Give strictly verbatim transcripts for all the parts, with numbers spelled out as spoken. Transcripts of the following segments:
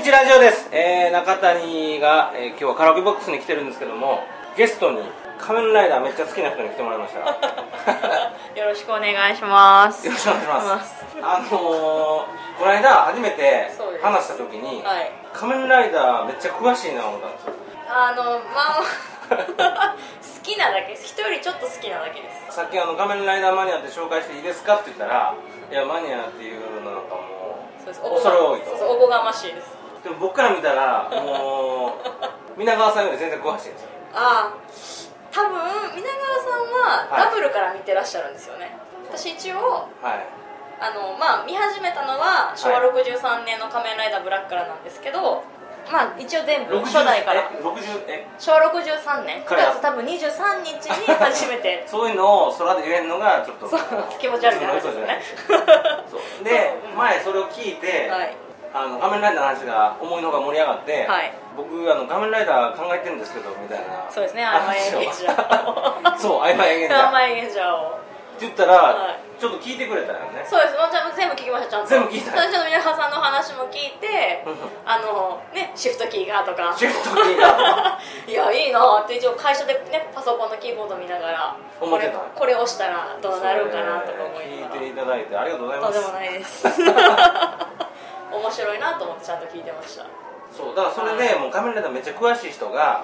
日ラジオです。えー、中谷が、えー、今日はカラオケボックスに来てるんですけども、ゲストに仮面ライダーめっちゃ好きな人に来てもらいました。 よろしくお願いします。 よろしくお願いします。あのー、この間初めて話した時に、はい、仮面ライダーめっちゃ詳しいな思ったんですよ。 あのまあ好きなだけです。人よりちょっと好きなだけです。 さっきあの仮面ライダーマニアって紹介していいですかって言ったら、いやマニアっていうのなんかもう恐れ多いと。 そうそう、おこがましいです。 でも僕から見たらもう皆川さんより全然詳しいんですよ。 ああ、多分皆川さんはダブルから見てらっしゃるんですよね。はい、私一応、はい、あのまあ見始めたのはしょわろくじゅうさんねんの仮面ライダーブラックからなんですけど、まあ一応全部初代からしょわろくじゅうさんねんくがつ多分にじゅうさんにちに初めてそういうのを空で言えるのがちょっと気持ち悪い話ですよね。 そうで前それを聞いて、はい、あの仮面ライダーの話が思いのほか盛り上がって、はい、僕あの仮面ライダー考えてるんですけどみたいな。 そうですね、曖昧エンゲージャーそう曖昧エンゲージャー曖昧エンゲージャーをって言ったら、はい、ちょっと聞いてくれたよね。 そうです、ちゃんと全部聞きました。ちゃんと全部聞いた。 ちゃんと皆さんの話も聞いてあのね、シフトキーがとかシフトキーがいやいいなって一応会社でねパソコンのキーボード見ながら思ってた。 これ押したらどうなるかなとか思いながら聞いていただいてありがとうございます。 とんでもないです面白いなと思ってちゃんと聞いてました。 そうだからそれで、はい、もう仮面ライダーめっちゃ詳しい人が、はい、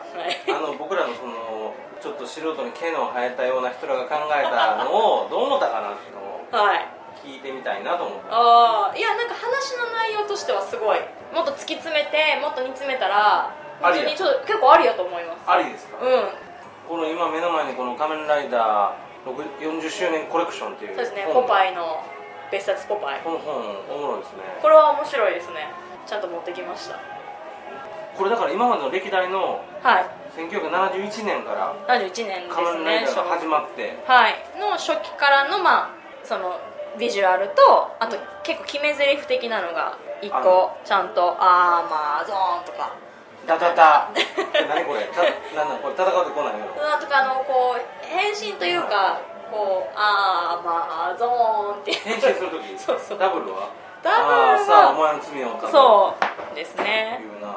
あの僕らのそのちょっと素人に毛の生えたような人らが考えたのをどう思ったかなっていうのを聞いてみたいなと思って、 はい、ああ、いやなんか話の内容としてはすごいもっと突き詰めてもっと煮詰めたら普通にちょっと結構ありやと思います。 ありですか。 うん。 この今目の前にこの仮面ライダーよんじゅっしゅうねんコレクションっていう、 そうですね、ポパイの別冊ポパイ。 この本おもろいですね。 これは面白いですね。ちゃんと持ってきました。 これだから今までの歴代の、はい、せんきゅうひゃくななじゅういちねんからななじゅういちねんですね、 仮面ライダーが始まって、 はい、の初期からのまあそのビジュアルと、あと結構決め台詞的なのがいっこちゃんと「アーマーゾーン」とか 「ダダダ」何これたなんだこれ戦うってこうなんやろなんとかあのこう変身というかこう「アーマーゾーン」って変身するときそうそうダブルはダブルはあさあお前の罪を犯すそうですねいうな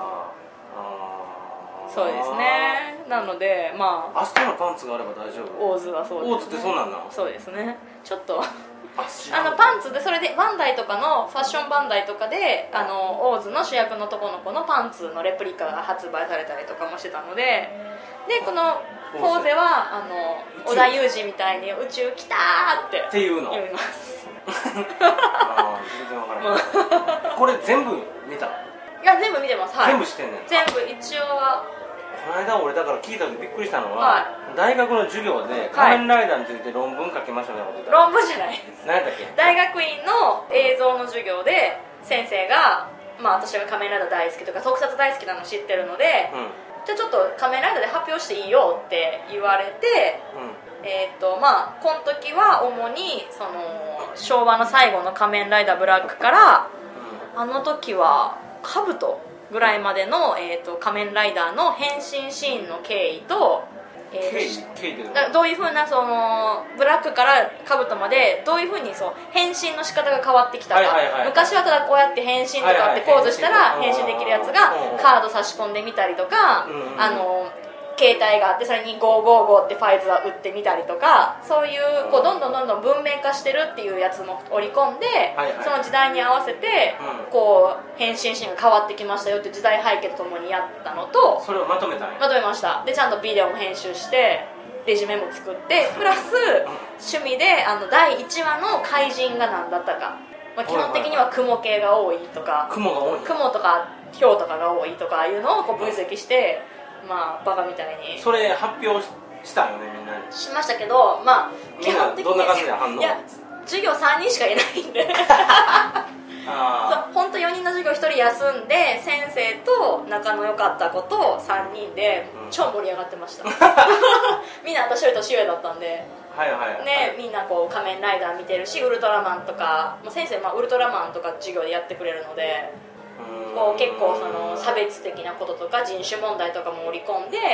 そうですね。なのでまあアストのパンツがあれば大丈夫。 オーズはそうですね。 オーズってそうなんだ。 そうですね。ちょっとあのパンツでそれでバンダイとかのファッションバンダイとかであのオーズの主役の男の子のパンツのレプリカが発売されたりとかもしてたので、でこのフォーゼはあの織田裕二みたいに宇宙来たーってっていうの言います。 あ全然わからない。これ全部見た。 いや全部見てます。はい、 全部知ってんねん。 全部一応は。 この間俺だから聞いた時びっくりしたのは、はい、大学の授業で仮面ライダーについて論文書きましたみたいなこと言った。 論文じゃないです。 何やったっけ。 大学院の映像の授業で先生が、まあ、私が仮面ライダー大好きとか特撮大好きなの知ってるので、うん、じゃあちょっと仮面ライダーで発表していいよって言われて、うん、えっとまあこの時は主にその昭和の最後の仮面ライダーブラックから、うん、あの時はカブトぐらいまでの、えー、と仮面ライダーの変身シーンの経緯と、えー、どういうふうなそのブラックからカブトまでどういうふうにそう変身の仕方が変わってきたか、はいはいはい、昔はただこうやって変身とかってポーズしたら変身できるやつがカード差し込んでみたりとか、うん、あの携帯があってそれにごーごーごーってファイズは打ってみたりとかそういう、こうどんどんどんどん文明化してるっていうやつも織り込んで、はいはい、その時代に合わせて、うん、こう変身シーンが変わってきましたよっていう時代背景とともにやったのとそれをまとめたんやまとめました。でちゃんとビデオも編集してレジュメも作ってプラス趣味であのだいいちわの怪人が何だったか、まあ、基本的には雲系が多いとか雲が多い雲とか氷とかが多いとかいうのをこう分析してまあバカみたいにそれ発表したよねみんなにしましたけど、まあ基本的にどんな感じで反応。 いや授業さんにんしかいないんであ本当よにんの授業ひとり休んで先生と仲の良かった子とさんにんで超盛り上がってました、うん、みんな私より年上だったんではいはいはい、 ね、みんなこう仮面ライダー見てるしウルトラマンとか先生、まあ、ウルトラマンとか授業でやってくれるのでこう結構その差別的なこととか人種問題とかも織り込んで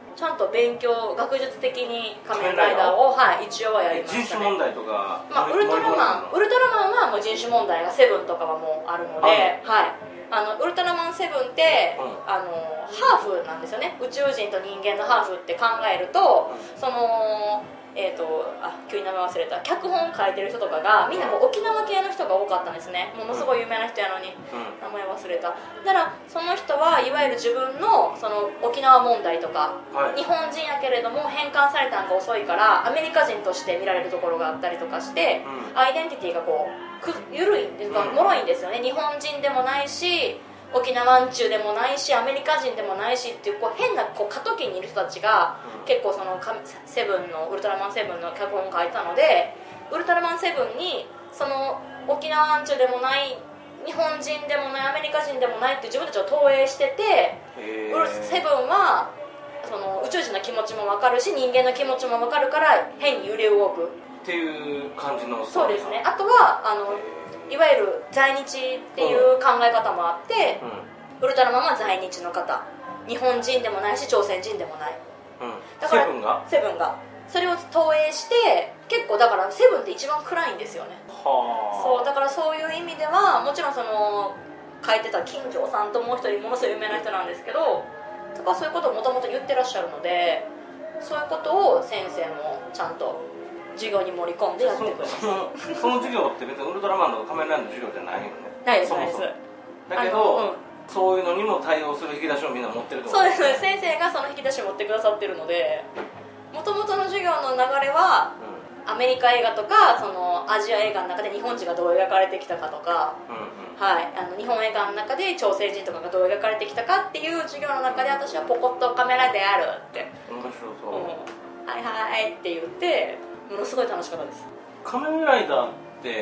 ちゃんと勉強学術的に仮面ライダーを、はい、一応はやりましたね。 人種問題とか、 まあ、ウルトラマンウルトラマンはもう人種問題がセブンとかはもうあるので、はい、あのウルトラマンセブンって、うん、あのハーフなんですよね。宇宙人と人間のハーフって考えると、うん、そのえーと、あ、急に名前忘れた脚本書いてる人とかがみんなもう沖縄系の人が多かったんですね。ものすごい有名な人やのに、うん、名前忘れた。だからその人はいわゆる自分 の, その沖縄問題とか、はい、日本人やけれども返還されたのが遅いからアメリカ人として見られるところがあったりとかして、うん、アイデンティティがこうく緩いっていうか、脆いんですよね。日本人でもないし沖縄んちゅうでもないしアメリカ人でもないしっていう、こう変なこう過渡期にいる人たちが結構そのセブンのウルトラマンセブンの脚本を書いたので、ウルトラマンセブンにその沖縄んちゅうでもない日本人でもないアメリカ人でもないって自分たちを投影してて、ウルセブンはその宇宙人の気持ちも分かるし人間の気持ちも分かるから変に揺れ動くっていう感じの。 そうですね。あとはあのいわゆる在日っていう考え方もあって、うん、ウルトラマンは在日の方、日本人でもないし朝鮮人でもない、うん、だからセブンがセブンがそれを投影して結構だからセブンって一番暗いんですよね。はそうだからそういう意味ではもちろんその書いてた金城さんともう一人ものすごい有名な人なんですけどとかそういうことをもともと言ってらっしゃるので、そういうことを先生もちゃんと授業に盛り込んでやってくれます。 その, その授業って別にウルトラマンとか仮面ライダーの授業じゃないよね。 ないですないです。 だけど、うん、そういうのにも対応する引き出しをみんな持ってるってことですね。そうです。先生がその引き出しを持ってくださってるので、もともとの授業の流れは、うん、アメリカ映画とかそのアジア映画の中で日本人がどう描かれてきたかとか、うんうんはい、あの日本映画の中で朝鮮人とかがどう描かれてきたかっていう授業の中で私はポコッとカメラであるって面白そう、うん、 はいはいって言ってものすごい楽しかったです。 仮面ライダーって、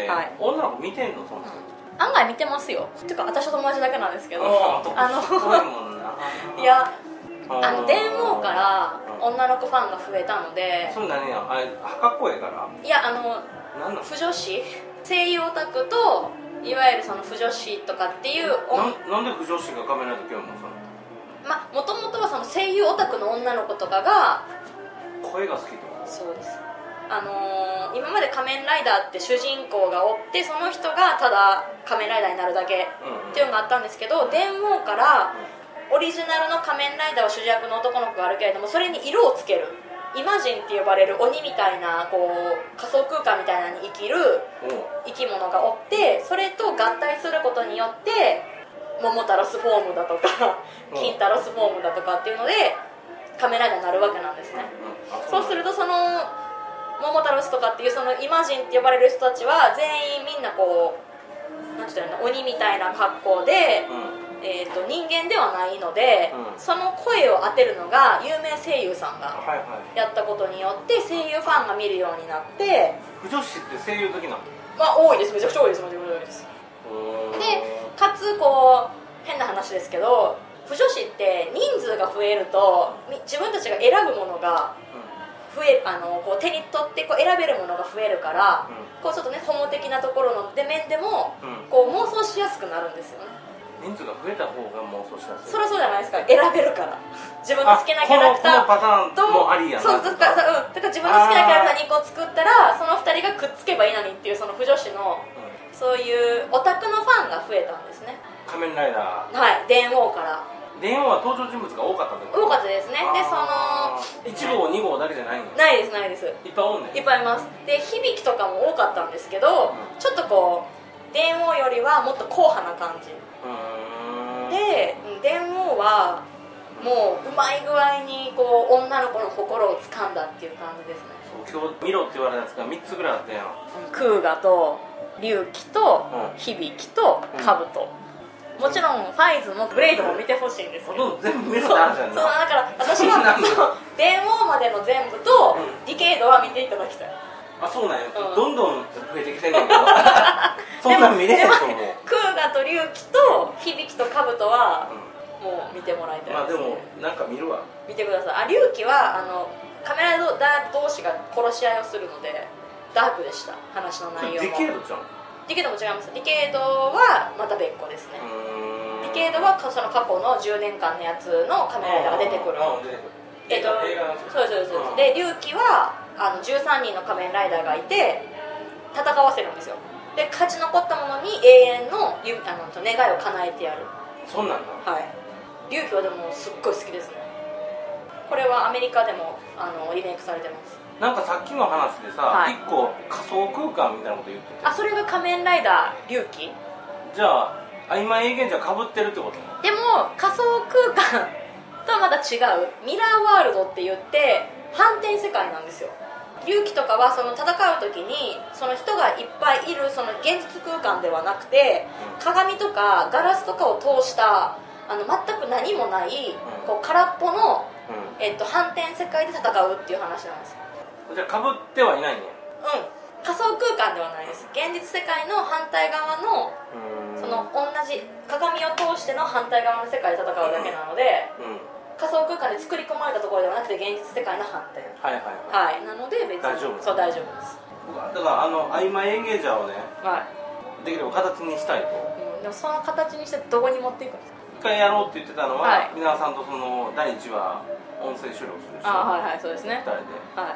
はい、女の子見てんのその人、 うん、案外見てますよ。てか私と友達だけなんですけど、 あのいやあの電王から女の子ファンが増えたので、 それ何やあれかっこええから。 いやあの腐女子声優オタクといわゆるその腐女子とかっていうな, なんで腐女子が仮面ライダー興味持つの？ まあもともとはその声優オタクの女の子とかが声が好きとか。 そうです。あのー、今まで仮面ライダーって主人公がおってその人がただ仮面ライダーになるだけっていうのがあったんですけど、電王からオリジナルの仮面ライダーは主役の男の子があるけれどもそれに色をつけるイマジンって呼ばれる鬼みたいなこう仮想空間みたいなのに生きる生き物がおってそれと合体することによって桃太郎スフォームだとか金太郎スフォームだとかっていうので仮面ライダーになるわけなんですね。そうするとその桃太郎とかっていうそのイマジンって呼ばれる人たちは全員みんなこうなんて言ったらいいの鬼みたいな格好で、うんえー、と人間ではないので、うん、その声を当てるのが有名声優さんがやったことによって声優ファンが見るようになって腐女子って声優好きなの？ まあ多いです。めちゃくちゃ多いです。めちゃくちゃ多いです。でかつこう変な話ですけど腐女子って人数が増えると自分たちが選ぶものが増えあのこう手に取ってこう選べるものが増えるから、うん、こうちょっとねホモ的なところの面でも、うん、こう妄想しやすくなるんですよね。 人数が増えた方が妄想しやすい。 そりゃそうじゃないですか。選べるから自分の好きなキャラクターとこのパターンもありやなそうだから、うん、だから自分の好きなキャラクターにこ作ったらそのふたりがくっつけばいいのにっていうその腐女子の、うん、そういうオタクのファンが増えたんですね。 仮面ライダーはい電王から電王は登場人物が多かったってこと？ 多かったですね。でそのいち号に号だけじゃないの？ ないですないです。 いっぱいおんねん。 いっぱいいます。で響きとかも多かったんですけど、うん、ちょっとこう電王よりはもっと硬派な感じで電王はもううまい具合にこう女の子の心を掴んだっていう感じですね。 そう今日見ろって言われたやつがみっつぐらいあったやん。 クーガと龍騎と響きとカブト、うんもちろんファイズもブレイドも見てほしいんですけど全部見るってあるじゃん。 そうだから私は電王までの全部とディケイドは見ていただきたい。 あそうなんや、うん、どんどん増えてきてんねんけどそんなん見れへんと思う。 クーガと龍騎と響きとカブトは、うん、もう見てもらいたいです、ね、 まあでもなんか見るわ。 見てください。あ龍騎はあのカメラ同士が殺し合いをするのでダークでした話の内容も。 ディケイドちゃんディケイドも違います。ディケイドはまた別個ですね。ディケイドはその過去のじゅうねんかんのやつの仮面ライダーが出てくる。 えっとそうそうそう、うん、で龍騎はあのじゅうさんにんの仮面ライダーがいて戦わせるんですよ。で勝ち残った者に永遠のゆあの願いを叶えてやる。 そんなんだ。 はい。龍騎はでもすっごい好きですね。これはアメリカでもあのリメイクされてます。 なんかさっきの話でさ、はい、いっこ仮想空間みたいなこと言ってて、 あ、それが仮面ライダー龍騎。 じゃあ曖昧永遠じゃかぶってるってこと？ でも仮想空間とはまた違うミラーワールドって言って反転世界なんですよ。龍騎とかはその戦う時にその人がいっぱいいるその現実空間ではなくて、うん、鏡とかガラスとかを通したあの全く何もない、うん、こう空っぽの、うんえっと、反転世界で戦うっていう話なんです。 じゃあかぶってはいないんや。 うん、仮想空間ではないです。現実世界の反対側のその同じ鏡を通しての反対側の世界で戦うだけなので、うん、仮想空間で作り込まれたところではなくて現実世界の反対、 はいはいはい、 はい、なので別に大丈夫。 そう大丈夫です。 だからあの曖昧エンゲージャーをね、はい、できれば形にしたいと、 うん、でもその形にしてどこに持っていくんですか？ 一回やろうって言ってたのは、はい、皆さんとそのだいいちわ音声収録するし、 あ、はいはい、そうですね、 ふたりで、はい、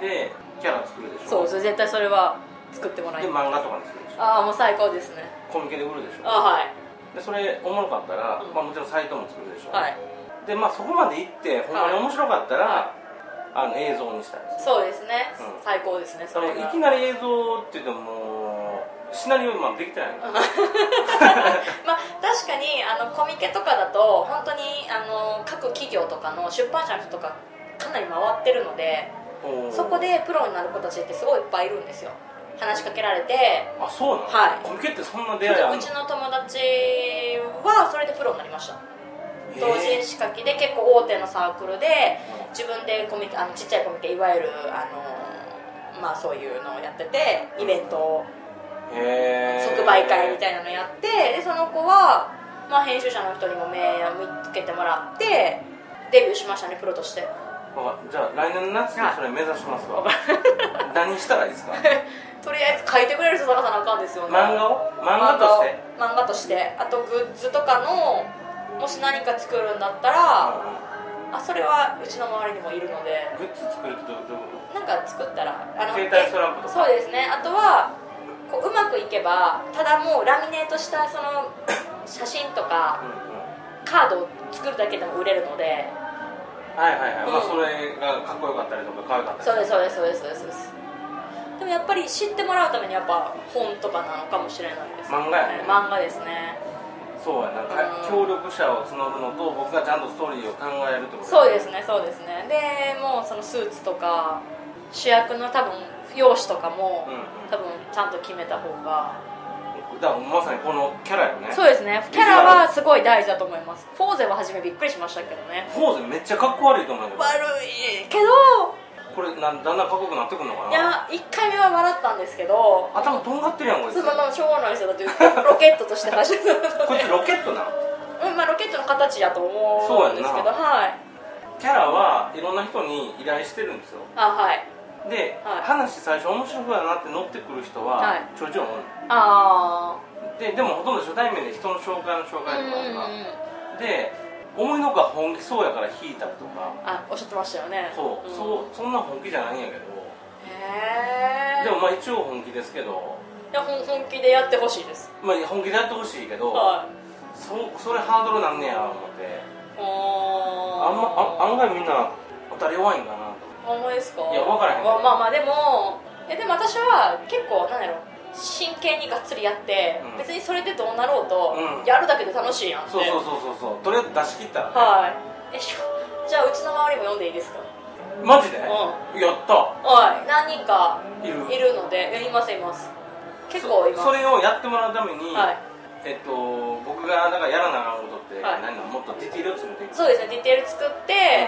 でキャラ作るでしょ。 そう、絶対それは作ってもらいます。 で漫画とかにするでしょ。 ああ、もう最高ですね。 コミケで売るでしょ。 あ、はい。 でそれおもろかったら、うん、まあ、もちろんサイトも作るでしょ。 はい。 でまあそこまで行ってほんまに面白かったら、はい、あの映像にしたいです。 そうですね、うん、最高ですね。それいきなり映像って言ってもシナリオ今できてないの。まあ確かにあのコミケとかだと本当にあの各企業とかの出版社の人とかかなり回ってるので、そこでプロになる子たちってすごいいっぱいいるんですよ。話しかけられて。 あ、そうなの、 はい、 コミケってそんな出会いあるの？ うちの友達はそれでプロになりました。同人誌書きで結構大手のサークルで自分でコミケ、あのちっちゃいコミケ、いわゆるあの、まあ、そういうのをやっててイベントを即売会みたいなのやって、でその子は、まあ、編集者の人にも目を見つけてもらってデビューしましたね、プロとして。 じゃあ来年の夏にそれ目指しますわ。何したらいいですか？ とりあえず書いてくれる人探さなあかんですよね。 漫画を漫画として漫画としてあとグッズとかのもし何か作るんだったら、うん、あ、それはうちの周りにもいるので。 グッズ作るってどういうこと？ なんか作ったらあの携帯ストラップとか。 そうですね。あとはこううまくいけばただもうラミネートしたその写真とかカードを作るだけでも売れるので。 はいはいはい、うん、まあそれがかっこよかったりとか可愛かったり。 そうですそうですそうですそうです。でもやっぱり知ってもらうためにやっぱ本とかなのかもしれないです、ね、 漫画やね。 漫画ですね。 そうやな、うん、協力者を募るのと僕がちゃんとストーリーを考えるってこと。 そうですねそうですね。でもうそのスーツとか主役の多分容姿とかも、うんうん、多分ちゃんと決めた方が。 だからまさにこのキャラよね。 そうですね、キャラはすごい大事だと思います。フォーゼは初めびっくりしましたけどね。 フォーゼめっちゃかっこ悪いと思うけど。 悪いけどこれなだんだんかっこよくなってくるのかな。 いやいっかいめは笑ったんですけど頭とんがってるやんこいつ。 そう、まあ、しょうがないですよ。だってロケットとして走るこいつロケットなの？ うん、まあロケットの形やと思うんですけど、はい。 キャラはいろんな人に依頼してるんですよ。 あ、はい。 で、はい、話最初面白そうだなって乗ってくる人は、はい、ちょいちょい思う。 ああで、でもほとんど初対面で人の紹介の紹介とかが、うん、で思いのほか本気そうやから引いたりとか。 あ、おっしゃってましたよね。 そう、うん、そうそんな本気じゃないんやけど。 へえ。 でもまあ一応本気ですけど。 いや本気でやってほしいです。 まあ本気でやってほしいけど、はい、そそれハードルなんねや思って。あんまあ案外みんな当たり弱いんかなと。 ほんまですか？ いや分からへん。 まあまあまあでもえでも私は結構なんやろ。真剣にがっつりやって、うん、別にそれでどうなろうと、うん、やるだけで楽しいやんって。 そうそうそうそう、とりあえず出し切ったらね。 はい。えしょじゃあうちの周りも読んでいいですか？ マジで？うん、やった。 はい、何人かいるいるので、いますいます。結構います。 そ, それをやってもらうために、 はい、 えっと僕がなんかやらなあかんことって、はい、何もっとディテールを詰めていく。 そうですね、ディテール作って、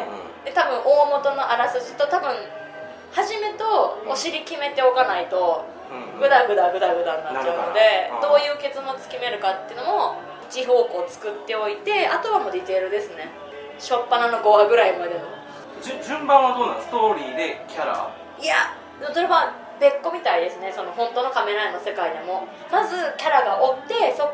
うんうん、で多分大元のあらすじと多分初めとお尻決めておかないと。グダグダグダグダになっちゃうので、どういう結末決めるかっていうのも一方向作っておいて、あとはもうディテールですね。初っ端のごわぐらいまでの順番はどうなん？ストーリーでキャラ？ いや、それは別個みたいですね。その本当のカメラの世界でもまずキャラがおって、そこから後付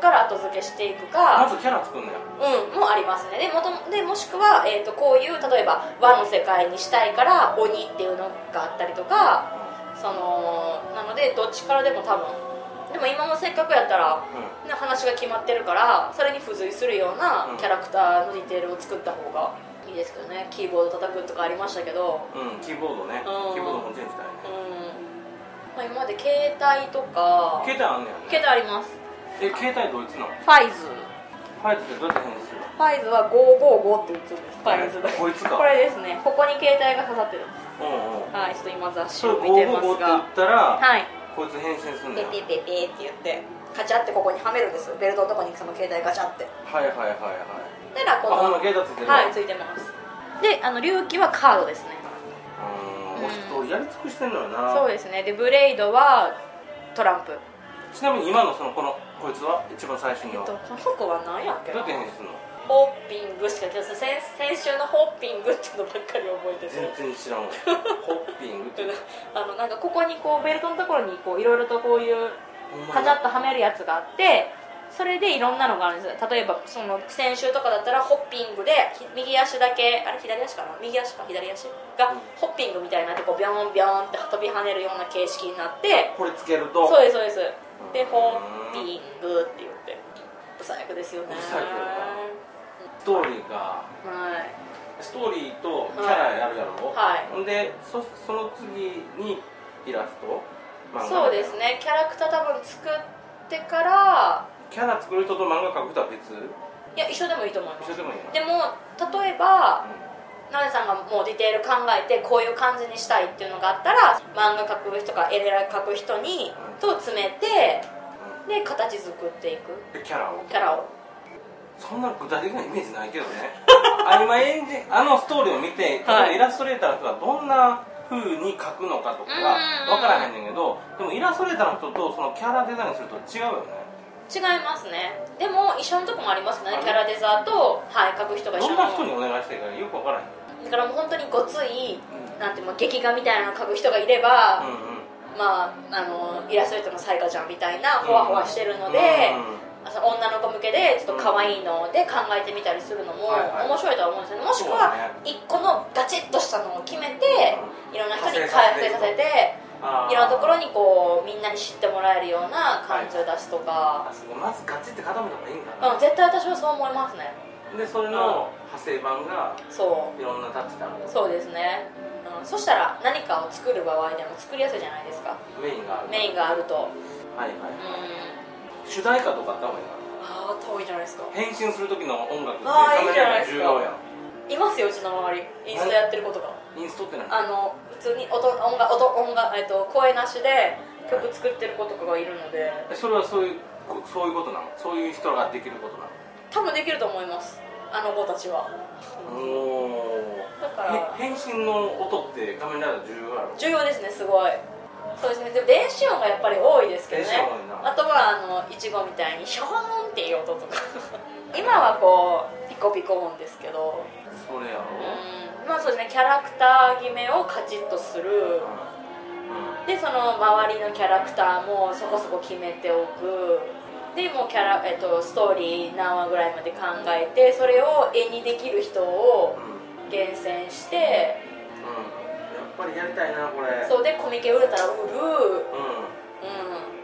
付けしていくか、 まずキャラ作るんだよ、 うん、もありますね。で も, とでもしくは、えー、とこういう例えば和の世界にしたいから鬼っていうのがあったりとか、そのなのでどっちからでも多分、でも今もせっかくやったら、うん、話が決まってるからそれに付随するようなキャラクターのディテールを作った方がいいですけどね。キーボード叩くとかありましたけど、 うん、キーボードね、うん、キーボードもチェンジしたいね、 うん、まあ、今まで携帯とか携帯あんねんね。 携帯あります。 え、携帯どいつなの？ ファイズ。 ファイズってどうやって返事するの？ ファイズはごーごーごって打つんです。ファイズこいつか。 これですね。ここに携帯が刺さってるんです。 うんうん、 はい、ちょっと今雑誌を見てますが、 ごーごーごって打ったら、 はい、 こいつ返信するんだよ。 ペペペペって言ってカチャってここにはめるんです。ベルトのとこにその携帯ガチャって。 はいはいはいはい。 でらこの、 あ、ほんま携帯ついてる。 はい、ついてます。で、あの隆起はカードですね。 うん、お一人やり尽くしてんのよな。 そうですね。でブレイドはトランプ。 ちなみに今のそのこのこいつは一番最新の、 えっと、この子は何やっけな。 どうやって返事するの？ ホッピングしか先先週のホッピングっていうのばっかり覚えてて、 全然知らんわ。ホッピングってあのなんかここにこうベルトのところにこういろいろとこういうカチャッとはめるやつがあって、それでいろんなのがあるんですよ。例えばその先週とかだったらホッピングで右足だけ、あれ左足かな、右足か左足がホッピングみたいになってこうビョンビョンって飛び跳ねるような形式になって、 これつけると、 そうですそうです。でホッピングって言ってブサイクですよね。 ブサイクだ。ストーリーが、 はい、 ストーリーとキャラやるやろ、 はい、 ほんで そ, その次にイラスト、 漫画。そうですね。キャラクター多分作ってからキャラ作る人と漫画描く人は別？いや一緒でもいいと思います。 一緒でもいいの？ でも例えば、うん、ナメさんがもうディテール考えてこういう感じにしたいっていうのがあったら漫画描く人か絵描く人に、うん、と詰めて、うん、で形作っていく。 でキャラをキャラをそんな具体的なイメージないけどね。あ今エンジあのストーリーを見て、はい、イラストレーターの人がどんな風に描くのかとかが分からへんねんけど、でもイラストレーターの人とそのキャラデザインすると違うよね。 違いますね。でも一緒のとこもありますね。キャラデザーと、はい、描く人が一緒の。 どんな人にお願いしていいかよく分からへん。 だからもう本当にごつい、うん、なんていうの劇画みたいなのを描く人がいれば、うんうん、まああのイラストレーターのサイカちゃんみたいなホワホワしてるので、うんうんうん、女の子向けでちょっと可愛いので考えてみたりするのも面白いとは思うんですよね。もしくはいっこのガチッとしたのを決めていろんな人に開発させていろんなところにこうみんなに知ってもらえるような感じを出すとか、 はい、まずガチって固めた方がいいんかな、 うん、絶対私はそう思いますね。 でそれの派生版がそういろんなタッチである。 そうですね、うん、そしたら何かを作る場合でも作りやすいじゃないですか。 メインがあるメインがあると、 はいはい、うん、主題歌とかあった方がいいかな。 ああ、遠いじゃないですか。 変身する時の音楽ってあいいじゃないですか。 重要やん。 いますよ、うちの周りインストやってることが。 インストって何？ あの普通に音音楽音音楽、えっと、声なしで曲作ってる子とかがいるので、 はい、それはそういうそういうことなの？そういう人ができることなの？ 多分できると思います、あの子たちは。 おお。だから変身の音って仮面ライダー重要やろ？重要ですね、すごい。そうですね。でも電子音がやっぱり多いですけどね。あとはあのいちごみたいにショーンっていう音とか今はこうピコピコ音ですけど、 それやろ。 うん、まあそうですね。キャラクター決めをカチッとする、うん、でその周りのキャラクターもそこそこ決めておく。でもうキャラ、えっと、ストーリー何話ぐらいまで考えてそれを絵にできる人を厳選して、 うんうん、やっぱりやりたいなこれ。 そうでコミケ売れたら売る、うんうん、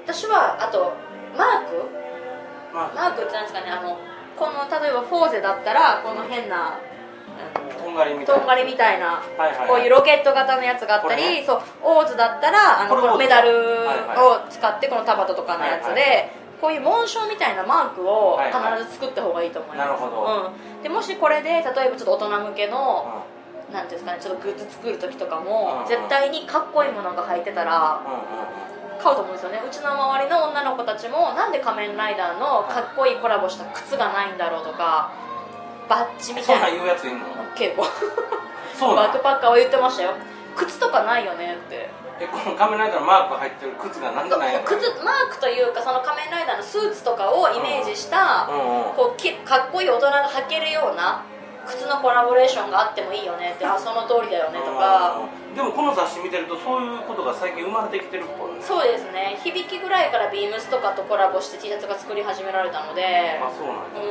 私はあとマークマーク、マークってなんですかね、あのこの例えばフォーゼだったらこの変な、 うん、とんがりみたいな、 とんがりみたいな、 はいはいはい、 こういうロケット型のやつがあったり、ね、そうオーズだったらあのこのメダルを使ってこのタバトとかのやつで、はいはい、こういう紋章みたいなマークを必ず作った方がいいと思います。 なるほど、 うん、でもしこれで例えばちょっと大人向けの、うん、なんていうんですかね、ちょっとグッズ作る時とかも、うん、絶対にかっこいいものが入ってたら、うん、買うと思うんですよね。うちの周りの女の子たちもなんで仮面ライダーのかっこいいコラボした靴がないんだろうとか、バッジみたいな。 そんなん言うやついんの？ 結構そうバックパッカーは言ってましたよ。靴とかないよねって。 え、この仮面ライダーのマーク入ってる靴がなんでないの？ 靴マークというかその仮面ライダーのスーツとかをイメージした、うん、こうきかっこいい大人が履けるような靴のコラボレーションがあってもいいよねって、あその通りだよねとか。 でもこの雑誌見てるとそういうことが最近生まれてきてるっぽい、ね、 そうですね。響きぐらいからビームスとかとコラボして T シャツが作り始められたので。 あ、そうなんだ。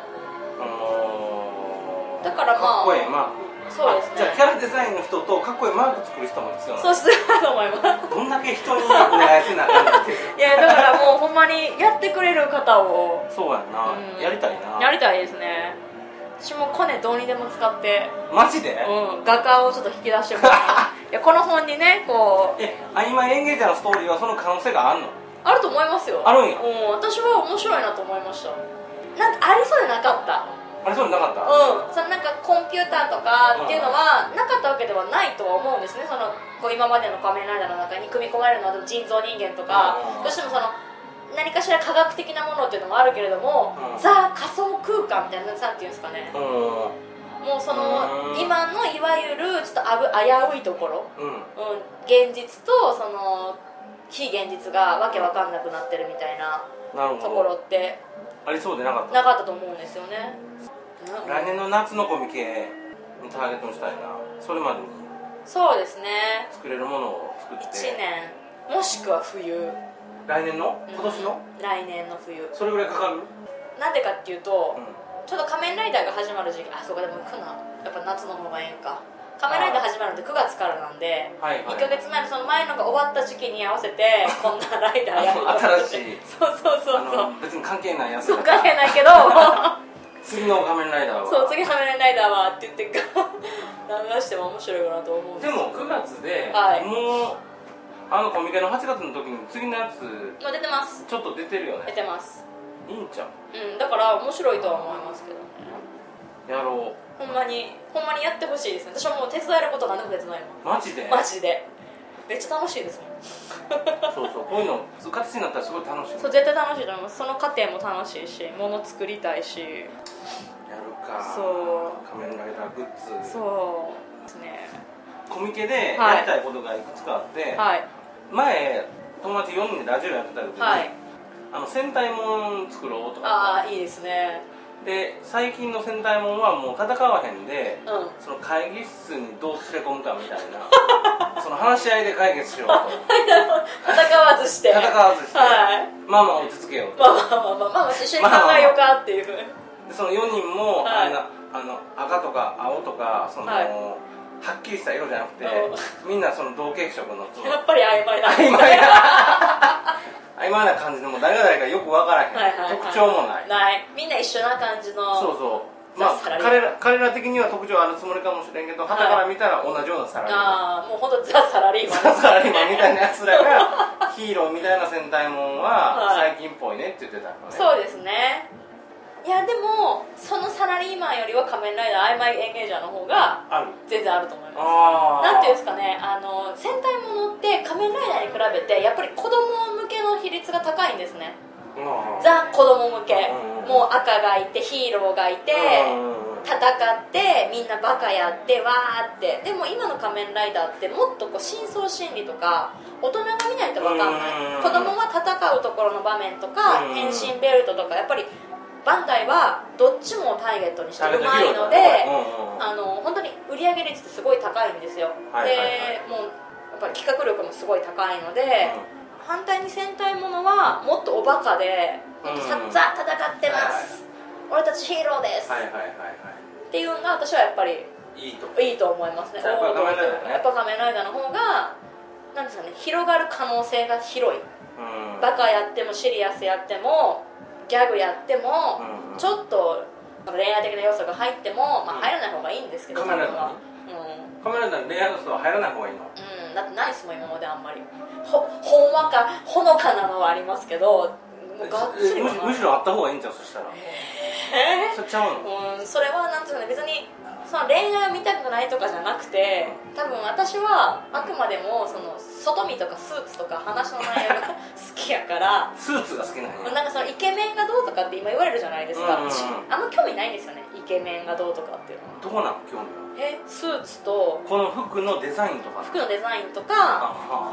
うん、だからまあかっこいいマーク。 そうですね。 じゃあキャラデザインの人とかっこいいマーク作る人も必要なの。 そうすると思います。 どんだけ人にお願いせなあかんっていやだからもうほんまにやってくれる方を。 そうやんな、うん、やりたいな。 やりたいですね。私もコネどうにでも使って。 マジで？ うん、画家をちょっと引き出してもらう。いやこの本にねこう。 え、曖昧エンゲージャーのストーリーはその可能性があるの？ あると思いますよ。 あるんや。 うん、私は面白いなと思いました。なんかありそうでなかった。 ありそうでなかった。 うん、そのなんかコンピューターとかっていうのはなかったわけではないとは思うんですね。そのこう今までの仮面ライダーの中に組み込まれるのは人造人間とか、どうしてもその何かしら科学的なものっていうのもあるけれども、うん、ザ仮想空間みたいな、なんていうんですかね、うん、もうその今のいわゆるちょっとあぶ危ういところ、うんうん、現実とその非現実がわけわかんなくなってるみたいなところってありそうでなかったなかったと思うんですよね。 来年の夏のコミケにターゲットにしたいな。それまでにそうですね、 作れるものを作っていちねんもしくは冬。 来年の今年の、 うん、来年の冬。 それぐらいかかる。 なんでかっていうと、 うん、 ちょうど仮面ライダーが始まる時期、あそうかでも行くな、やっぱ夏の方がええんか。仮面ライダー始まるのってくがつからなんで、はいはい、いっかげつまえのその前のが終わった時期に合わせてこんなライダーやる新しいそうそうそうそう、 別に関係ないやつそう関係ないけど次の仮面ライダーはそう次仮面ライダーはって言って流しても面白いかなと思うんですけど。 でもくがつで、 はい、 もうあのコミケのはちがつの時に次のやつもう出てます。 ちょっと出てるよね。 出てます。 いいんちゃう。 うん、だから面白いとは思いますけどね。 やろう。 ほんまにほんまにやってほしいですね。私はもう手伝えることなんでも手伝います。マジでマジでめっちゃ楽しいですもんそうそう、こういうの形になったらすごい楽しい。 そう絶対楽しいと思います。その過程も楽しいし、物作りたいし。 やるか。 そう仮面ライダーグッズ。 そうですね。 コミケでやりたいことがいくつかあって、はい、前友達よにんでラジオやってた時に、はい、あの戦隊もん作ろうとか。 ああいいですね。 で最近の戦隊もんはもう戦わへんで、 うん、 その会議室にどう連れ込むかみたいなその話し合いで解決しようと戦わずして戦わずして、はい、まあまあ落ち着けようと、 まあまあまあまあまあ一緒に考えようかっていう、まあまあでそのよにんも、はい、あのあの赤とか青とかその、はい、はっきりした色じゃなくてみんなその同系色のやっぱり曖昧な曖昧な曖昧な感じでも誰が誰かよく分からへん、はいはいはい、特徴もないないみんな一緒な感じの。 そうそうまあ彼ら彼ら的には特徴あるつもりかもしれんけど、はたから見たら同じようなサラリーマン、 ああもう本当ザ・サラリーマンザ・サラリーマンみたいなやつらがヒーローみたいな戦隊もんは最近っぽいねって言ってたのね。 そうですね。いやでもそのサラリーマンよりは仮面ライダー曖昧エンゲージャーの方が全然あると思います。あなんていうんですかね、あの戦隊ものって仮面ライダーに比べてやっぱり子供向けの比率が高いんですね。ザ子供向け、うん、もう赤がいてヒーローがいて、うん、戦ってみんなバカやってわーって。でも今の仮面ライダーってもっとこう深層心理とか大人が見ないと分かんない、うん、子供は戦うところの場面とか、うん、変身ベルトとかやっぱりバンダイはどっちもターゲットにしてうまいので、うんうん、あの本当に売上率ってすごい高いんですよ、はいはいはい、でもうやっぱり企画力もすごい高いので、うん、反対に戦隊ものはもっとおバカでもっとさっざ戦ってます、はいはい、俺たちヒーローです、はいはいはいはい、っていうのが私はやっぱりいい と, いいと思いますね。やっぱ仮面ライダーね、やっぱ仮面ライダーの方がなんですかね、広がる可能性が広い、うん、バカやってもシリアスやってもギャグやっても、うんうん、ちょっと恋愛的な要素が入っても、まあ、入らない方がいいんですけど、 カメラダーカメラダー恋愛要素は入らない方がいいの。 うん、だってないですもん今まであんまり。ほほんわかほのかなのはありますけど、もうがっつりはむしろあった方がいいんちゃう。そしたらえー、 そっちゃうの。 うん、それはなんていうかね、別にその恋愛を見たくないとかじゃなくて、多分私はあくまでもその外見とかスーツとか話の内容が好きやからスーツが好きなんや。 なんかそのイケメンがどうとかって今言われるじゃないですか、うんうんうん、あんま興味ないんですよね、イケメンがどうとかっていうのは。 どこなの興味は。 えスーツとこの服のデザインとか、 服のデザインとか、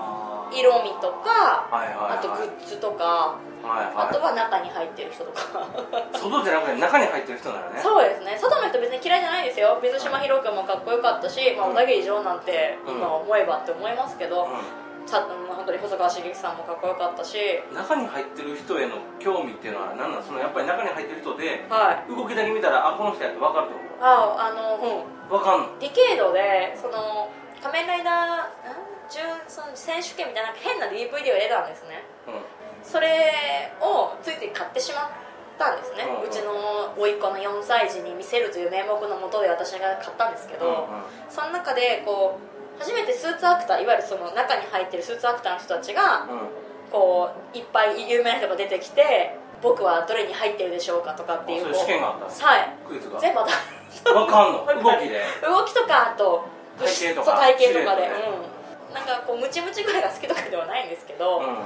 色味とか、 はいはいはい、 あとグッズとか、はいはい、あとは中に入ってる人とか外じゃなくて中に入ってる人なのね。 そうですね、外の人別に嫌いじゃないですよ。水島ひろ君もかっこよかったし、まあ、小田切城なんて今思えばって思いますけど、うん、さ本当に細川茂樹さんもかっこよかったし、 中に入ってる人への興味っていうのは何なん？そのやっぱり中に入ってる人で、はい、動きだけ見たらあこの人やって分かるってこと？ ああのうん分かんの。 ディケードでその仮面ライダーその選手権みたいな変な ディーブイディー を出たんですね、うん、それをついて買ってしまったんですね、うんうん、うちの甥っ子のよんさい児に見せるという名目のもとで私が買ったんですけど、うんうん、その中でこう初めてスーツアクター、いわゆるその中に入ってるスーツアクターの人たちが、うん、こういっぱい有名な人が出てきて、僕はどれに入ってるでしょうかとかっていう、 そういう試験があったんです。 はい、 クイズが全部当たる。分かんの動きで動きとか、あと体型とか、 体型とかで、うん、なんかこうムチムチぐらいが好きとかではないんですけど、うんうん、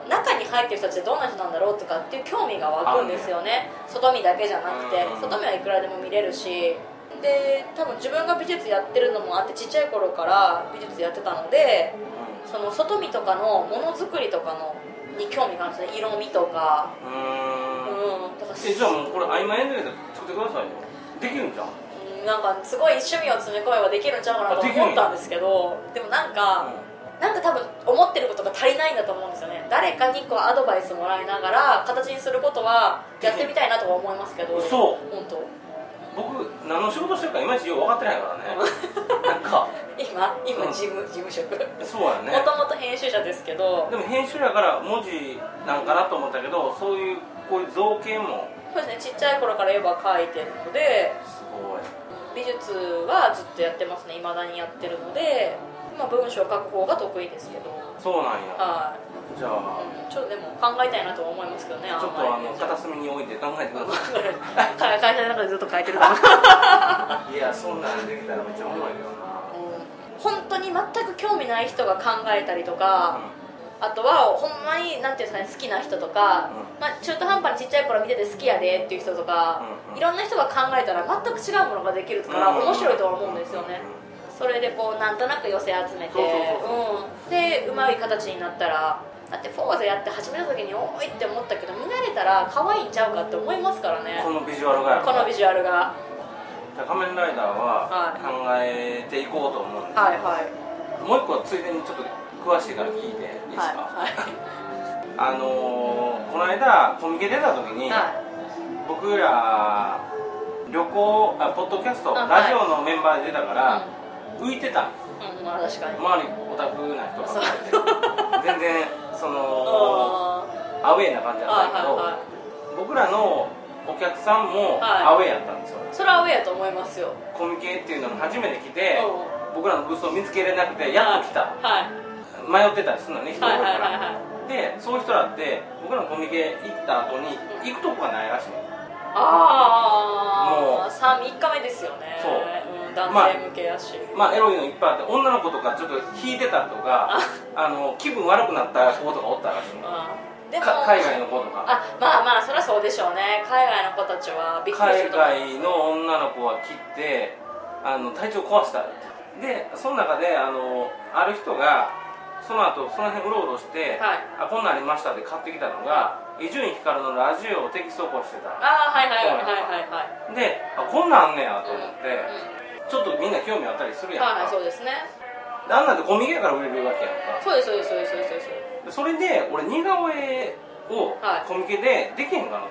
中に入ってる人たちってどんな人なんだろうとかっていう興味が湧くんですよね。外見だけじゃなくて、うんうん、外見はいくらでも見れるし、で多分自分が美術やってるのもあって、ちっちゃい頃から美術やってたので、うん、その外見とかのものづくりとかのに興味があるんですね。色味とか。うーん、うん、だからえじゃあもうこれ曖昧エンドで作ってくださいよ。できるんじゃん。 なんかすごい趣味を詰め込めばできるんちゃうかなと思ったんですけど、でもなんか、うん、なんか多分思ってることが足りないんだと思うんですよね。誰かにこうアドバイスもらいながら形にすることはやってみたいなとは思いますけど。 そう本当僕何の仕事してるかいまいちよく分かってないからねなんか今今事務、うん、事務職そうやね。 もともと編集者ですけど、 でも編集やから文字なんかなと思ったけど、そういうこういう造形もそうですね、ちっちゃい頃から絵は描いてるので、 すごい美術はずっとやってますね。未だにやってるので、まあ、文章を書く方が得意ですけど。 そうなんや。 はい、 じゃあ、 うん、ちょっとでも考えたいなとは思いますけどね。 ちょっとあの片隅に置いて考えてください会社の中でずっと書いてるからいや、そんなんできたらめっちゃおもろいけどな、 うん、本当に全く興味ない人が考えたりとか、うん、あとはほんまになんていうんですかね、好きな人とか、うん、まあ、中途半端にちっちゃい頃見てて好きやでっていう人とか、うんうん、いろんな人が考えたら全く違うものができるから面白いとは思うんですよね。それでこうなんとなく寄せ集めて、でうまい形になったら、だってフォーザやって始めた時においって思ったけど、見慣れたら可愛いんちゃうかって思いますからね。 このビジュアルがこのビジュアルが仮面ライダーは考えていこうと思うんですけど、 はいはい、 もう一個ついでにちょっと詳しいから聞いていいですか。はいはい、あのー、この間コミケ出た時に、はい、僕ら旅行あポッドキャスト、はい、ラジオのメンバーで出たから、うん、浮いてたんです、 うん、まあ確かに周りオタクな人がいて全然そのアウェーな感じじゃないけど、はいはいはい、僕らのお客さんもアウェーやったんですよ、はい、 それはアウェーやと思いますよ。 コミケっていうのも初めて来て、うん、僕らのブースを見つけれなくてやっと来た、はいはい、迷ってたりするのね、人が多いから、はいはいはいはい、でそういう人らって僕らのコミケ行った後に行くとこがないらしい、ね、 ああ、もうみっかめですよね。 そう、 うん、男性向けやし、 まあ、まあ、エロいのいっぱいあって、女の子とかちょっと引いてたりとかあの気分悪くなった子とかおったらしいの。でも海外の子とか、 あ、まあまあそりゃそうでしょうね。海外の子たちはびっくりすると思います。 海外の女の子は切ってあの体調壊したで、その中であのある人がその後その辺うろうろして、はい、あこんなんありましたって買ってきたのが伊集院光のラジオをテキスト起こしてた。 ああ、はいはいはいはいはい。 で、あこんなんあんねやと思って、うんうん、ちょっとみんな興味あったりするやんか。 はいはい、そうですね。 あんなんでコミケから売れるわけやんか。 そうですそうですそうですそうですそうです。 それで俺似顔絵をコミケでできへんかなと思った。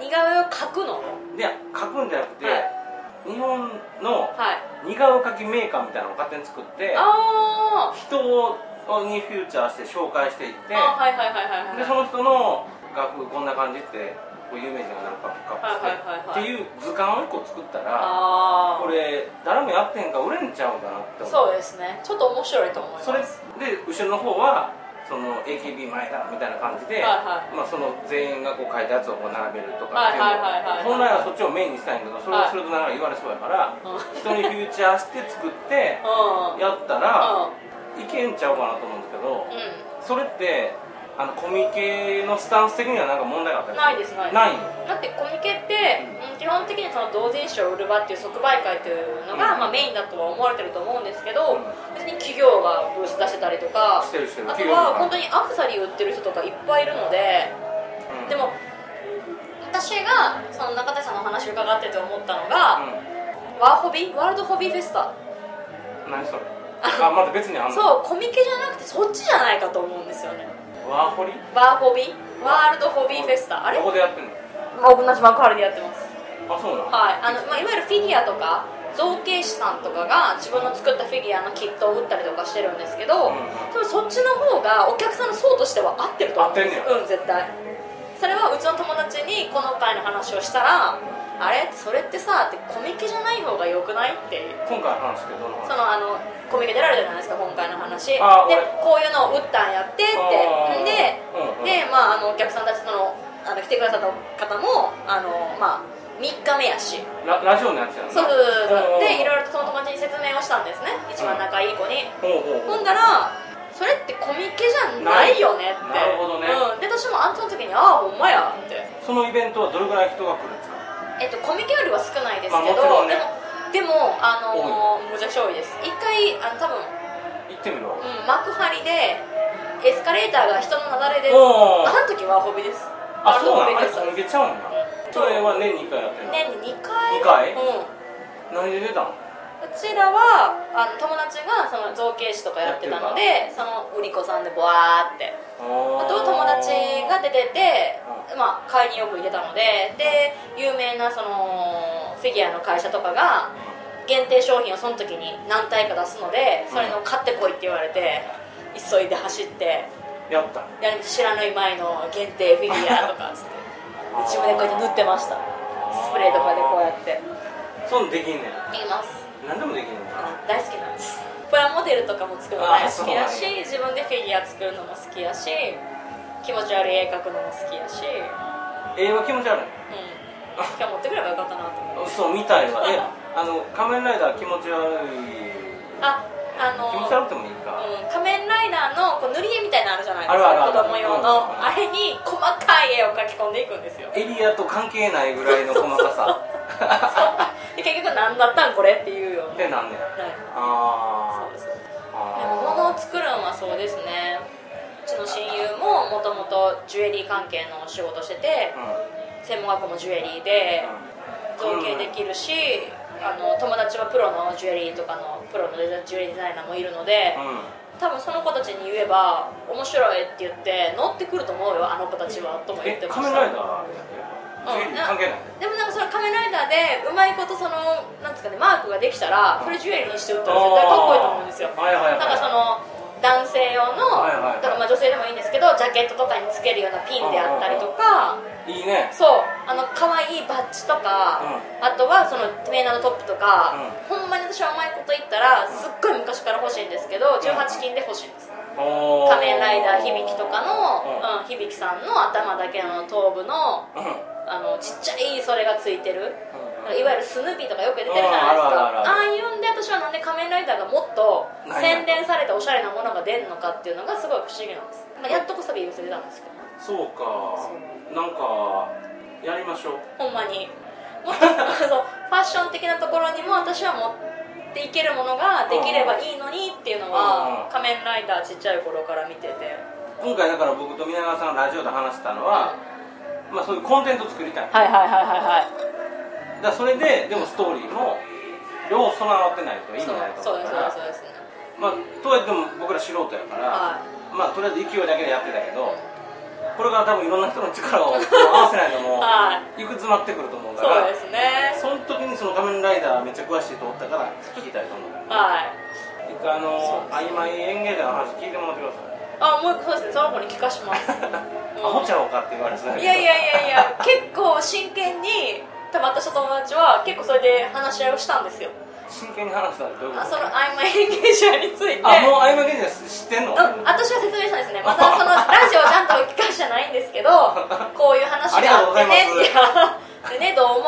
似顔絵を描くの？ いや、描くんじゃなくて、はい、日本の似顔描きメーカーみたいなのを勝手に作って、はい、人にフューチャーして紹介していって、でその人の画風こんな感じって有名人がなんかピックアップしてっていう図鑑をいっこ作ったら、これ誰もやってへんから売れんちゃうかなって思う。そうですね、ちょっと面白いと思います。 それで後ろの方はその エーケービー 前だみたいな感じで、はいはい、まあ、その全員がこう書いたやつをこう並べるとかっていうの、本来はそっちをメインにしたいんだけど、それをするとなんか言われそうやから、はい、人にフューチャーして作ってやったらいけんちゃうかなと思うんですけど、うん、それってあのコミケのスタンス的には何か問題があったりないですないないのだってコミケって、うん、基本的にその同人誌を売る場っていう即売会というのが、うんまあ、メインだとは思われてると思うんですけど、うん、別に企業がブース出してたりとかしてるしてるあとは本当にアクセサリー売ってる人とかいっぱいいるので、うん、でも私がその中谷さんの話を伺ってて思ったのが、うん、ワーホビワールドホビーフェスタ何それあまだ別にあんのそうコミケじゃなくてそっちじゃないかと思うんですよねワーホリワーホビワールドホビーフェスタあれどこでやってんの同じ幕張でやってますあそうなのはいあの、まあ、いわゆるフィギュアとか造形師さんとかが自分の作ったフィギュアのキットを売ったりとかしてるんですけど、うんうん、多分そっちの方がお客さんの層としては合ってると思うんですようん絶対それはうちの友達にこの回の話をしたらあれそれってさってコミケじゃない方が良くないっていう今回の話ってどの話そのあのコミケ出られるじゃないですか今回の話でこういうのを売ったんやってってで、うんうん、で、まあ、あのお客さんたちとのあの来てくださった方もあの、まあ、みっかめやしラ, ラジオのやつやんなそうそうそうでいろいろとその友達に説明をしたんですね一番仲いい子に、うん、ほんだらそれってコミケじゃないよねってなるほどね、 うん、で私もあの時にああほんまやってそのイベントはどれぐらい人が来るんですかえっと、コミケよりは少ないですけど、 まあね、 でも、でもあのー、むちゃくちゃ多いです一回あの多分行ってみろ、 うん、幕張でエスカレーターが人のなだれであの時はホビですあ、そうなのあれコミケちゃうんだ、うん、それは年にいっかいやってるの年ににかいにかい、 うん、 何で出たのうちらはあの友達がその造形師とかやってたのでその売り子さんでボワーってあと友達が出てて、まあ、買いによく行ってたのでで有名なそのフィギュアの会社とかが限定商品をその時に何体か出すのでそれの買ってこいって言われて急いで走ってやったやり知らない前の限定フィギュアとかつって自分でこうやって塗ってましたスプレーとかでこうやってそんなんできんねんできます何でもできるのかな、うん、大好きなんですプラモデルとかも作るの大好きやし自分でフィギュア作るのも好きやし気持ち悪い絵描くのも好きやし絵は気持ち悪いうん今日持ってくればよかったなと思ってそう見たいわえあの仮面ライダー気持ち悪いああの気持ち悪くてもいいか、 うん、仮面ライダーのこう塗り絵みたいなのあるじゃないですか子供用の、うん、あれに細かい絵を描き込んでいくんですよエリアと関係ないぐらいの細かさで結局何だったんこれっていうようなでなんねや、 はい、 ああそうですでも物を作るのはそうですねうちの親友ももともとジュエリー関係の仕事してて、うん、専門学校もジュエリーで造形できるし、うん、あの友達はプロのジュエリーとかのプロのジュエリーデザイナーもいるので、うん、多分その子たちに言えば面白いって言って乗ってくると思うよあの子たちはとも言ってました。 仮面ライダーうん、関係ない。 でもなんかその仮面ライダーでうまいことそのなんですかねマークができたらこれジュエリーにして売ったら絶対かっこいいと思うんですよ。 はいはいはい、 なんかその男性用の、 はいはいはい、 だからまあ女性でもいいんですけどジャケットとかにつけるようなピンであったりとか、 いいね。 そうあの可愛いバッジとか、うん、あとはそのトレーナーのトップとか、うん、ほんまに私はうまいこと言ったらすっごい昔から欲しいんですけどじゅうはち金で欲しいんです。仮面ライダー響きとかの、うんうん、響さんの頭だけの頭部の、うん、あのちっちゃいそれがついてる、うん、いわゆるスヌーピーとかよく出てるじゃないですか。ああいうんで私はなんで仮面ライダーがもっと洗練されたおしゃれなものが出るのかっていうのがすごい不思議なんです、まあ、やっとこそビームス出たんですけど。 そうかそうなんかやりましょうほんまにもっとそうファッション的なところにも私は持っていけるものができればいいのにっていうのは、うん、仮面ライダーちっちゃい頃から見てて今回だから僕と皆川さんのラジオで話したのは、うんまあ、そういうコンテンツを作りたいはいはいはいはいはいだそれででもストーリーも両方備わってないと意味ないと思うからそうですそうですそうですねまあとはいっても僕ら素人やから、はい、まあとりあえず勢いだけでやってたけど、うんこれから多分いろんな人の力を合わせないのもいくつまってくると思うからそうですねその時にその仮面ライダーめっちゃ詳しいと思ったから聞きたいと思うはい一回あの曖昧演芸の話聞いてもらってくださいあもうそうですねその子に聞かしますアホちゃおうかって言われてたいやいやいやいや結構真剣に多分私と友達は結構それで話し合いをしたんですよ真剣に話したらどういうこと？ その曖昧演芸者についてあ、もう曖昧演芸者知ってんの？ 私は説明したんですねまたそのラジオちゃんと聞かしじゃないんですけどこういう話があってねってでねどう思うって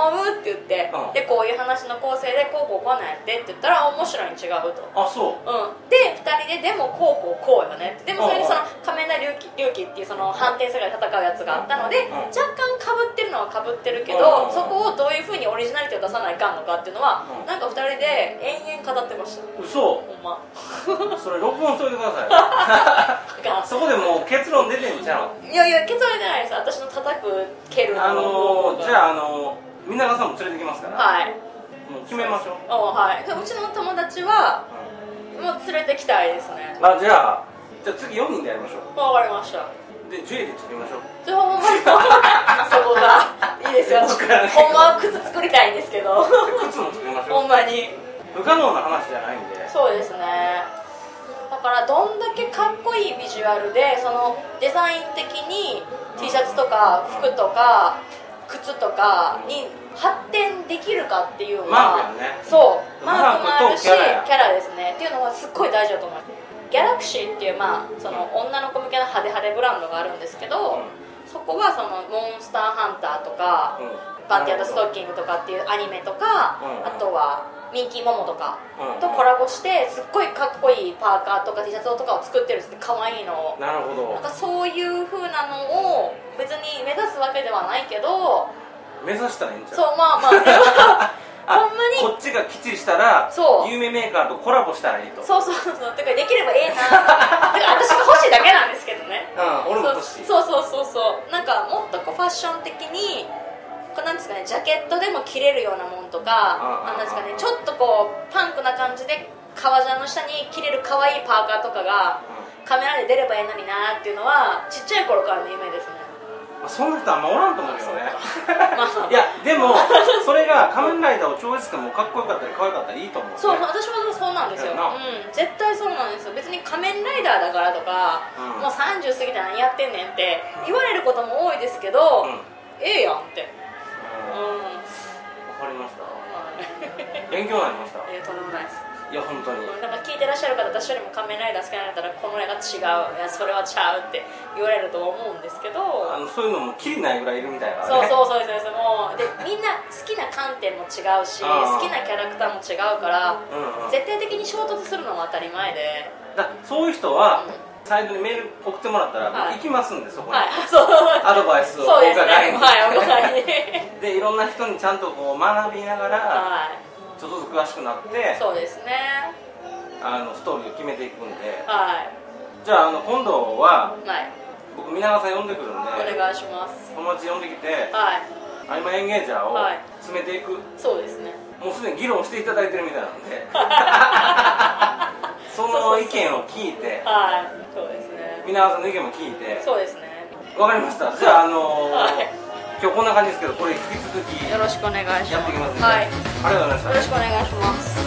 言って、うん、でこういう話の構成でこうこうこうなんやってって言ったら面白いに違うと。 あ、そう、 うん、でふたりででもこうこうこうよねって。でもそれにその仮面ライダー龍騎っていうその反転世界で戦うやつがあったので、うん、若干かぶってるのはかぶってるけど、うん、そこをどういうふうにオリジナリティを出さないかんのかっていうのは、うん、なんかふたりで延々語ってました。 嘘。 ほんまそれ録音しといてくださいそこでもう結論出てんじゃん。 いやいや結論出てないです。私の叩く蹴るのあのー、じゃああのー、皆川さんも連れてきますから、 はい、 もう決めましょう。 お、はい、うちの友達は、うん、もう連れてきたいですね。 あ、じゃあじゃあ次よにんでやりましょう。 わかりました。 でジュエリー作りましょう。 じゃあほんまにそこがいいですよ。ほんまは靴作りたいんですけど靴も作りましょう。 ほんまに不可能な話じゃないんで。 そうですね。だからどんだけかっこいいビジュアルでそのデザイン的に T シャツとか服とか靴とかに発展できるかっていうのは、 マークやね。 そうマークもあるしキキャャララですねっていうのはすっごい大事だと思います。ギャラクシーっていう、まあ、その女の子向けの派手派手ブランドがあるんですけど、うん、そこはそのモンスターハンターとか、うん、パンティストッキングとかっていうアニメとか、うん、あとはミンキーモモとかとコラボしてすっごいかっこいいパーカーとか T シャツとかを作ってるんですって。かわいいのを。 なるほど。 なんかそういう風なのを別に目指すわけではないけど目指したらいいんじゃん。 そう、まあまあほんまにこっちがきっちりしたら有名メーカーとコラボしたらいいと。 そうそうそう。てかできればええなてか私が欲しいだけなんですけどね。 うん、俺も欲しい。 そうそうそうそう。なんかもっとこうファッション的にこうなんですかね、ジャケットでも着れるようなもんとか、なんですかね、ちょっとこうパンクな感じで革ジャンの下に着れる可愛いパーカーとかがカメラで出ればいいのになっていうのはちっちゃい頃からの夢ですね。 そんな人あんまおらんと思うけどねいやでもそれが仮面ライダーを超越してもかっこよかったり可愛かったりいいと思う、ね、 そう、私もそうなんですよ、うん、絶対そうなんですよ。別に仮面ライダーだからとか、うん、もうさんじゅう過ぎて何やってんねんって言われることも多いですけど、うん、ええやんってうん、うん、分かりました勉強になりました。 いや、とんでもないです。 いや本当になんか聞いてらっしゃる方、私よりも仮面ライダー好きなんだったらこの絵が違う、いやそれはちゃうって言われると思うんですけど、 あのそういうのもきりないぐらいいるみたいな、ね、 そうそうそうですもうでみんな好きな観点も違うし好きなキャラクターも違うから、うんうん、絶対的に衝突するのも当たり前で、 だそういう人は、うん、サイトにメール送ってもらったら、はい、行きますんでそこに、はい、 そうアドバイスをお伺いに、 はい、お伺いにでいろんな人にちゃんとこう学びながら、はい、ちょっとずつ詳しくなって、 そうですね、 あのストーリーを決めていくんで、 はい、 じゃあ、あの今度は、 はい、 僕皆川さん呼んでくるんでお願いします。 友達呼んできて、 はい、 アニマエンゲージャーを詰めていく、はい、 そうですね、 もうすでに議論していただいてるみたいなんでその意見を聞いて、 はい、そうですね、 皆川さんの意見も聞いて、 そうですね、 わかりました。じゃあ、あのーはい、今日こんな感じですけど、これ引き続きよろしくお願いします。 やっていきますので、 はい、 ありがとうございました。 よろしくお願いします。